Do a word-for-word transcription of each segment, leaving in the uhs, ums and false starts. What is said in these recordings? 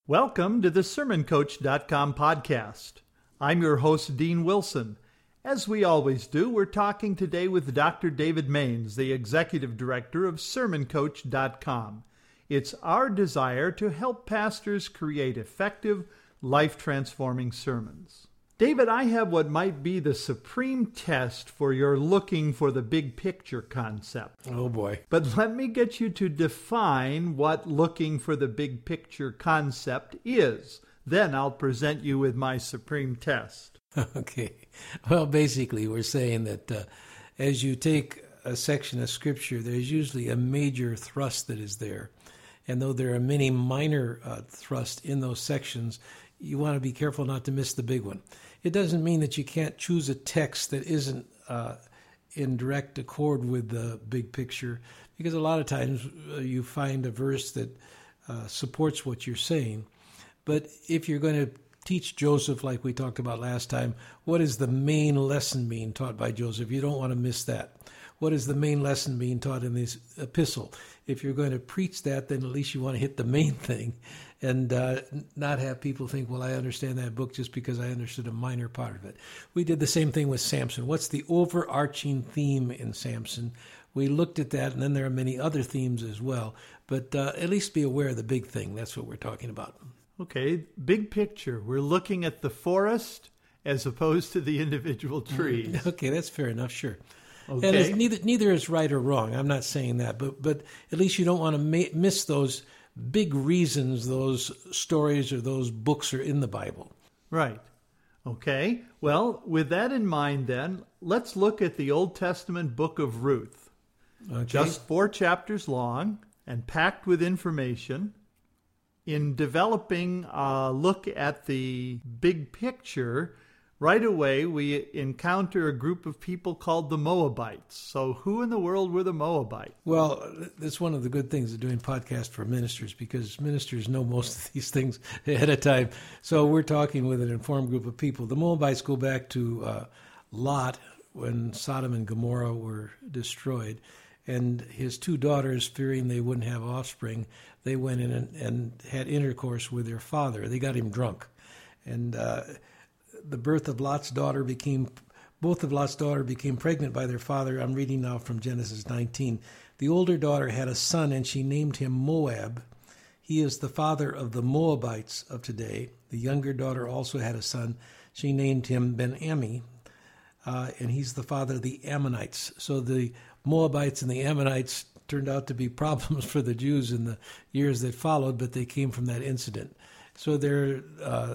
Welcome to the Sermon Coach dot com podcast. I'm your host, Dean Wilson. As we always do, we're talking today with Doctor David Maines, the Executive Director of Sermon Coach dot com. It's our desire to help pastors create effective, life-transforming sermons. David, I have what might be the supreme test for your looking for the big picture concept. Oh, boy. But let me get you to define what looking for the big picture concept is. Then I'll present you with my supreme test. Okay. Well, basically, we're saying that uh, as you take a section of Scripture, there's usually a major thrust that is there. And though there are many minor uh, thrusts in those sections, you want to be careful not to miss the big one. It doesn't mean that you can't choose a text that isn't uh, in direct accord with the big picture, because a lot of times uh, you find a verse that uh, supports what you're saying. But if you're going to teach Joseph, like we talked about last time, what is the main lesson being taught by Joseph? You don't want to miss that. What is the main lesson being taught in this epistle? If you're going to preach that, then at least you want to hit the main thing and uh, not have people think, well, I understand that book just because I understood a minor part of it. We did the same thing with Samson. What's the overarching theme in Samson? We looked at that, and then there are many other themes as well. But uh, at least be aware of the big thing. That's what we're talking about. Okay, big picture. We're looking at the forest as opposed to the individual trees. Okay, that's fair enough, sure. Okay. And it's neither neither is right or wrong. I'm not saying that, but but at least you don't want to ma- miss those big reasons those stories or those books are in the Bible. Right. Okay. Well, with that in mind, then let's look at the Old Testament book of Ruth. Okay. Just four chapters long and packed with information. In developing a look at the big picture, right away we encounter a group of people called the Moabites. So who in the world were the Moabites? Well, that's one of the good things of doing podcasts for ministers, because ministers know most of these things ahead of time. So we're talking with an informed group of people. The Moabites go back to uh, Lot when Sodom and Gomorrah were destroyed. And his two daughters, fearing they wouldn't have offspring, they went in and, and had intercourse with their father. They got him drunk. And uh, the birth of Lot's daughter became, both of Lot's daughter became pregnant by their father. I'm reading now from Genesis nineteen. The older daughter had a son, and she named him Moab. He is the father of the Moabites of today. The younger daughter also had a son. She named him Ben-Ammi, uh, and he's the father of the Ammonites. So the Moabites and the Ammonites turned out to be problems for the Jews in the years that followed, but they came from that incident. So they're uh,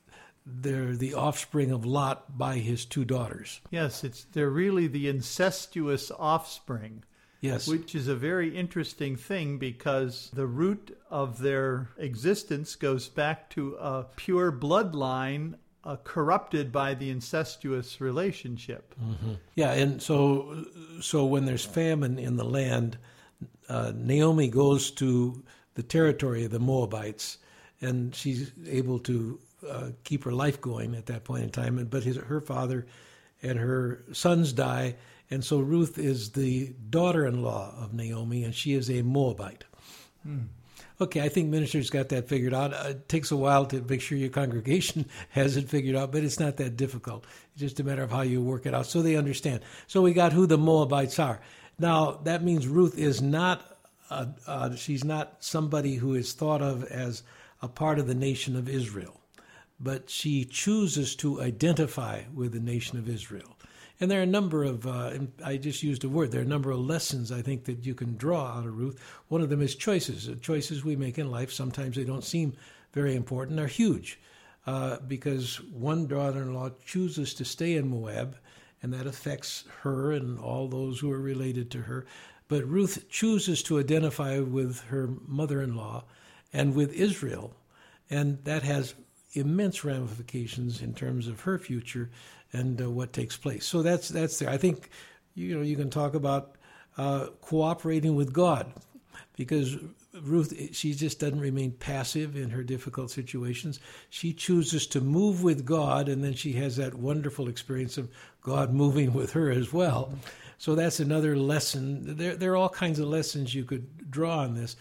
they're the offspring of Lot by his two daughters. Yes, it's they're really the incestuous offspring. Yes. Which is a very interesting thing, because the root of their existence goes back to a pure bloodline Uh, corrupted by the incestuous relationship. Mm-hmm. Yeah, and so so when there's famine in the land, uh, Naomi goes to the territory of the Moabites, and she's able to uh, keep her life going at that point in time. But his, her father and her sons die, and so Ruth is the daughter-in-law of Naomi, and she is a Moabite. Hmm. Okay, I think ministers got that figured out. Uh, it takes a while to make sure your congregation has it figured out, but it's not that difficult. It's just a matter of how you work it out so they understand. So we got who the Moabites are. Now, that means Ruth is not, uh, uh, she's not somebody who is thought of as a part of the nation of Israel, but she chooses to identify with the nation of Israel. And there are a number of, uh, I just used a word, there are a number of lessons I think that you can draw out of Ruth. One of them is choices. The choices we make in life, sometimes they don't seem very important, are huge. Uh, because one daughter-in-law chooses to stay in Moab, and that affects her and all those who are related to her. But Ruth chooses to identify with her mother-in-law and with Israel, and that has immense ramifications in terms of her future and uh, what takes place. So that's that's there. I think you know you can talk about uh, cooperating with God, because Ruth, she just doesn't remain passive in her difficult situations. She chooses to move with God, and then she has that wonderful experience of God moving with her as well. Mm-hmm. So that's another lesson. There, there are all kinds of lessons you could draw on this.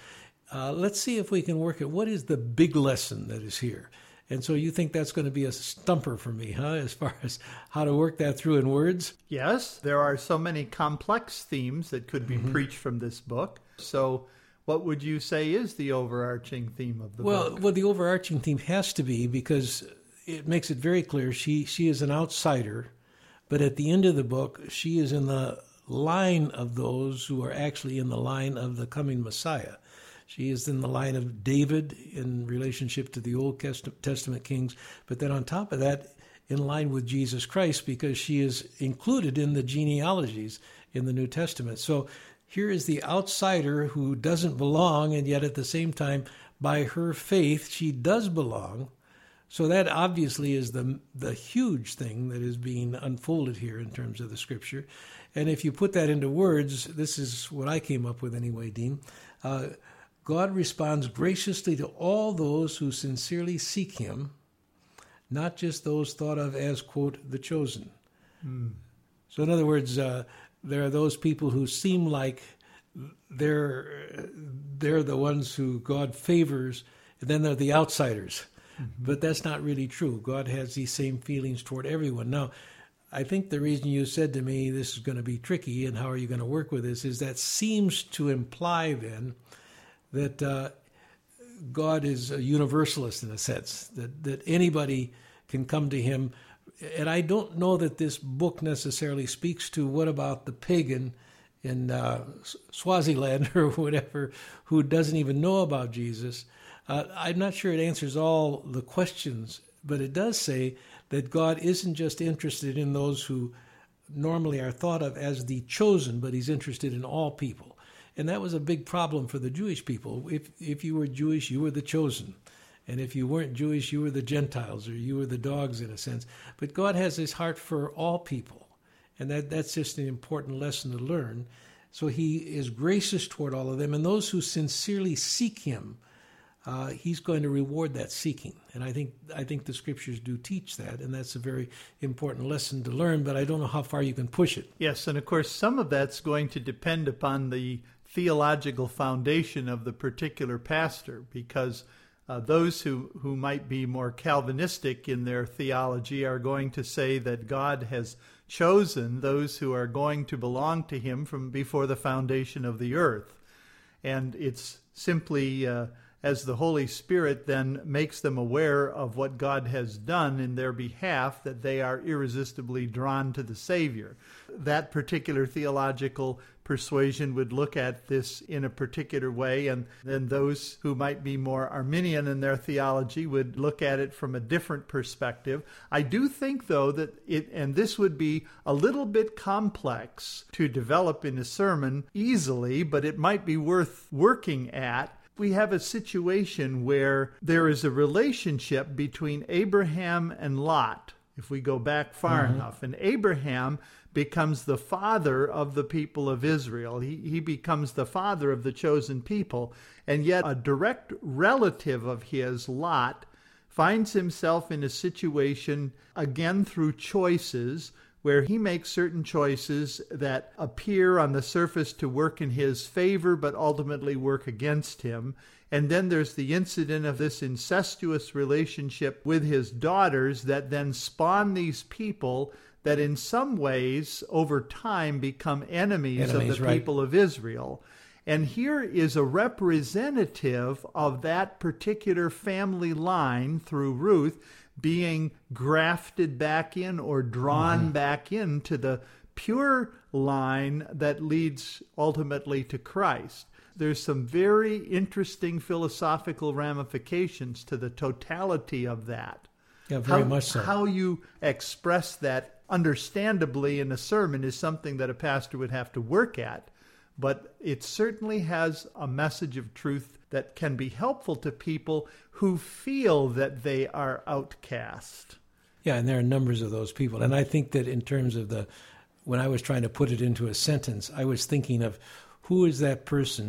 uh, let's see if we can work it. What is the big lesson that is here? And so you think that's going to be a stumper for me, huh, as far as how to work that through in words? Yes, there are so many complex themes that could be mm-hmm. preached from this book. So what would you say is the overarching theme of the well, book? Well, the overarching theme has to be, because it makes it very clear, she, she is an outsider, but at the end of the book, she is in the line of those who are actually in the line of the coming Messiah. She is in the line of David in relationship to the Old Testament kings, but then on top of that, in line with Jesus Christ, because she is included in the genealogies in the New Testament. So here is the outsider who doesn't belong, and yet at the same time, by her faith, she does belong. So that obviously is the the huge thing that is being unfolded here in terms of the Scripture. And if you put that into words, this is what I came up with anyway, Dean. Uh, God responds graciously to all those who sincerely seek him, not just those thought of as, quote, the chosen. Mm. So in other words, uh, there are those people who seem like they're, they're the ones who God favors, and then there are the outsiders. Mm-hmm. But that's not really true. God has these same feelings toward everyone. Now, I think the reason you said to me this is going to be tricky and how are you going to work with this is that seems to imply then that uh, God is a universalist in a sense, that, that anybody can come to him. And I don't know that this book necessarily speaks to what about the pagan in uh, Swaziland or whatever who doesn't even know about Jesus. Uh, I'm not sure it answers all the questions, but it does say that God isn't just interested in those who normally are thought of as the chosen, but he's interested in all people. And that was a big problem for the Jewish people. If if you were Jewish, you were the chosen. And if you weren't Jewish, you were the Gentiles, or you were the dogs in a sense. But God has his heart for all people. And that, that's just an important lesson to learn. So he is gracious toward all of them. And those who sincerely seek him, uh, he's going to reward that seeking. And I think I think the scriptures do teach that. And that's a very important lesson to learn. But I don't know how far you can push it. Yes, and of course, some of that's going to depend upon the theological foundation of the particular pastor, because uh, those who, who might be more Calvinistic in their theology are going to say that God has chosen those who are going to belong to him from before the foundation of the earth. And it's simply uh, as the Holy Spirit then makes them aware of what God has done in their behalf that they are irresistibly drawn to the Savior. That particular theological persuasion would look at this in a particular way, and then those who might be more Arminian in their theology would look at it from a different perspective. I do think, though, that it, and this would be a little bit complex to develop in a sermon easily, but it might be worth working at. We have a situation where there is a relationship between Abraham and Lot, if we go back far mm-hmm. enough. And Abraham becomes the father of the people of Israel. He, he becomes the father of the chosen people. And yet a direct relative of his, Lot, finds himself in a situation, again through choices, where he makes certain choices that appear on the surface to work in his favor, but ultimately work against him. And then there's the incident of this incestuous relationship with his daughters that then spawn these people that in some ways over time become enemies, enemies of the right. people of Israel. And here is a representative of that particular family line through Ruth being grafted back in or drawn mm-hmm. back into the pure line that leads ultimately to Christ. There's some very interesting philosophical ramifications to the totality of that. Yeah, very how, much so. How you express that understandably in a sermon is something that a pastor would have to work at, but it certainly has a message of truth that can be helpful to people who feel that they are outcast. Yeah, and there are numbers of those people. And I think that in terms of the, when I was trying to put it into a sentence, I was thinking of who is that person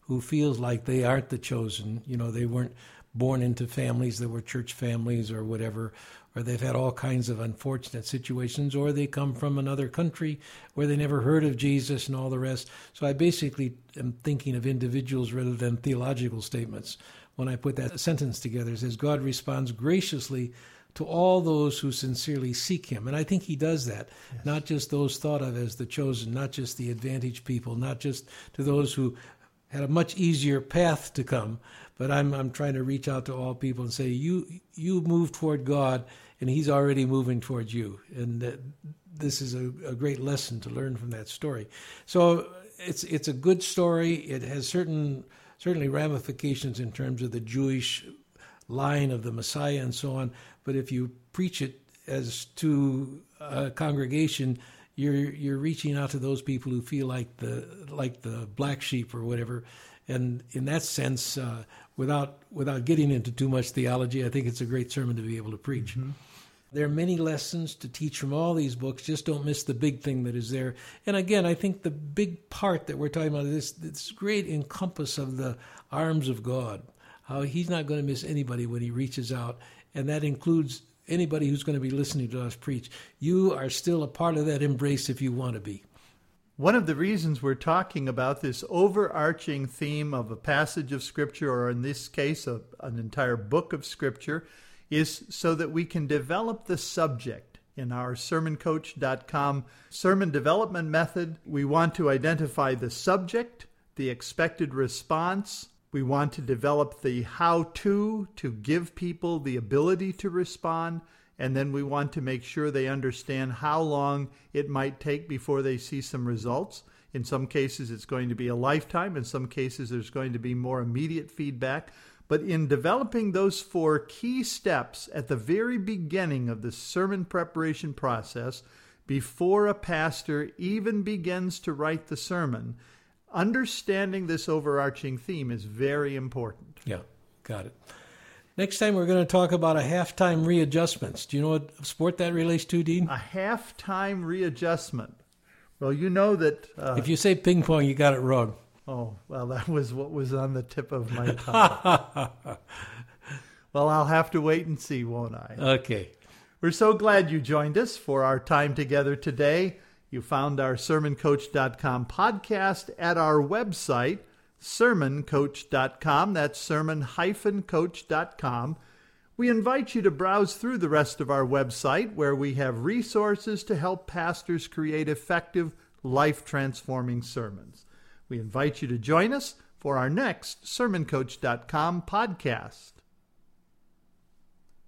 who feels like they aren't the chosen. You know, they weren't born into families that were church families or whatever, or they've had all kinds of unfortunate situations, or they come from another country where they never heard of Jesus and all the rest. So I basically am thinking of individuals rather than theological statements when I put that sentence together. It says, God responds graciously to all those who sincerely seek him. And I think he does that, yes. Not just those thought of as the chosen, not just the advantaged people, not just to those who had a much easier path to come, but I'm I'm trying to reach out to all people and say, you you move toward God, and he's already moving towards you. And uh, this is a, a great lesson to learn from that story. So it's it's a good story. It has certain certainly ramifications in terms of the Jewish line of the Messiah and so on. But if you preach it as to a congregation, you're you're reaching out to those people who feel like the like the black sheep or whatever. And in that sense, uh, without without getting into too much theology, I think it's a great sermon to be able to preach. Mm-hmm. There are many lessons to teach from all these books. Just don't miss the big thing that is there. And again, I think the big part that we're talking about is this great encompass of the arms of God, how he's not going to miss anybody when he reaches out. And that includes anybody who's going to be listening to us preach. You are still a part of that embrace if you want to be. One of the reasons we're talking about this overarching theme of a passage of Scripture, or in this case, a, an entire book of Scripture, is so that we can develop the subject. In our sermon coach dot com sermon development method, we want to identify the subject, the expected response. We want to develop the how-to to give people the ability to respond. And then we want to make sure they understand how long it might take before they see some results. In some cases, it's going to be a lifetime. In some cases, there's going to be more immediate feedback. But in developing those four key steps at the very beginning of the sermon preparation process, before a pastor even begins to write the sermon, understanding this overarching theme is very important. Yeah, got it. Next time, we're going to talk about a halftime readjustments. Do you know what sport that relates to, Dean? A halftime readjustment. Well, you know that... Uh, if you say ping pong, you got it wrong. Oh, well, that was what was on the tip of my tongue. Well, I'll have to wait and see, won't I? Okay. We're so glad you joined us for our time together today. You found our sermon coach dot com podcast at our website, sermon coach dot com. That's sermon coach dot com. We invite you to browse through the rest of our website, where we have resources to help pastors create effective, life-transforming sermons. We invite you to join us for our next sermon coach dot com podcast.